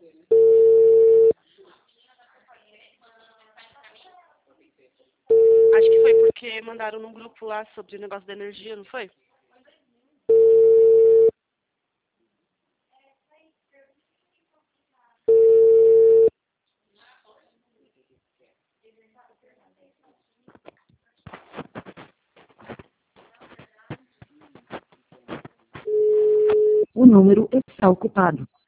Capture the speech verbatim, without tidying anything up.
Acho que foi porque mandaram num grupo lá sobre o negócio da energia, não foi? O número está ocupado.